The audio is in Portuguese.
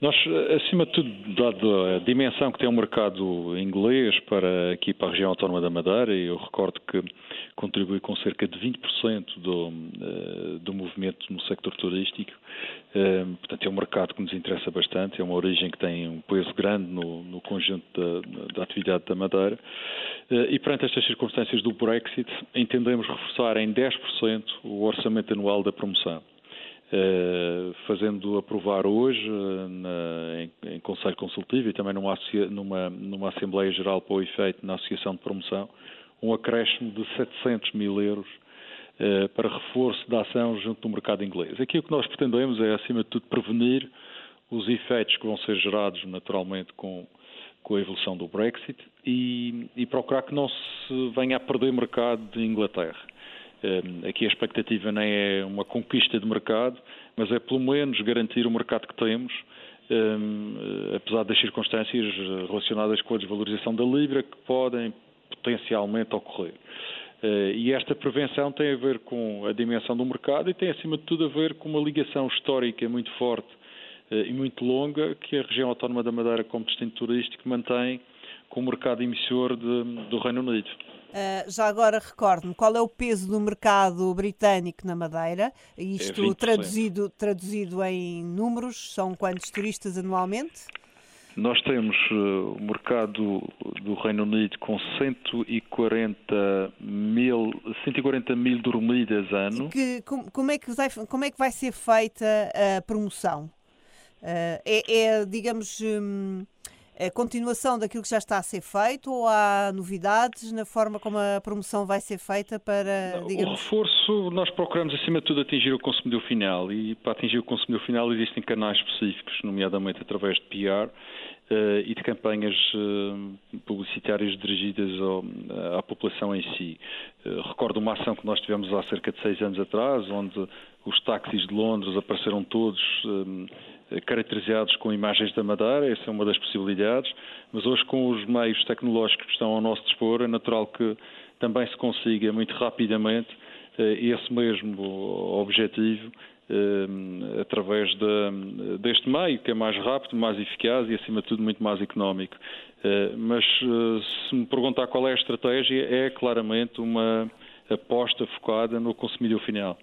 Nós, acima de tudo, dado a dimensão que tem o mercado inglês aqui para a região autónoma da Madeira, e eu recordo que contribui com cerca de 20% do movimento no sector turístico, portanto é um mercado que nos interessa bastante, é uma origem que tem um peso grande no conjunto da atividade da Madeira, e perante estas circunstâncias do Brexit, entendemos reforçar em 10% o orçamento anual da promoção. Fazendo aprovar hoje em Conselho Consultivo e também numa Assembleia Geral para o efeito na Associação de Promoção, um acréscimo de 700 mil euros para reforço da ação junto do mercado inglês. Aqui o que nós pretendemos é, acima de tudo, prevenir os efeitos que vão ser gerados naturalmente com a evolução do Brexit e procurar que não se venha a perder mercado de Inglaterra. Aqui a expectativa nem é uma conquista de mercado, mas é pelo menos garantir o mercado que temos, apesar das circunstâncias relacionadas com a desvalorização da Libra que podem potencialmente ocorrer. E esta prevenção tem a ver com a dimensão do mercado e tem acima de tudo a ver com uma ligação histórica muito forte e muito longa que a região autónoma da Madeira como destino turístico mantém com o mercado emissor do Reino Unido. Já agora recordo-me, qual é o peso do mercado britânico na Madeira? Isto É traduzido em números, são quantos turistas anualmente? Nós temos o mercado do Reino Unido com 140 mil dormidas ano. Como é que vai ser feita a promoção? Digamos, a continuação daquilo que já está a ser feito ou há novidades na forma como a promoção vai ser feita para, digamos... O reforço, nós procuramos acima de tudo atingir o consumidor final e para atingir o consumidor final existem canais específicos, nomeadamente através de PR e de campanhas publicitárias dirigidas à população em si. Recordo uma ação que nós tivemos há cerca de 6 anos atrás, onde os táxis de Londres apareceram todos caracterizados com imagens da Madeira, essa é uma das possibilidades, mas hoje com os meios tecnológicos que estão ao nosso dispor é natural que também se consiga muito rapidamente esse mesmo objetivo através deste meio que é mais rápido, mais eficaz e acima de tudo muito mais económico. Mas se me perguntar qual é a estratégia, é claramente uma aposta focada no consumidor final.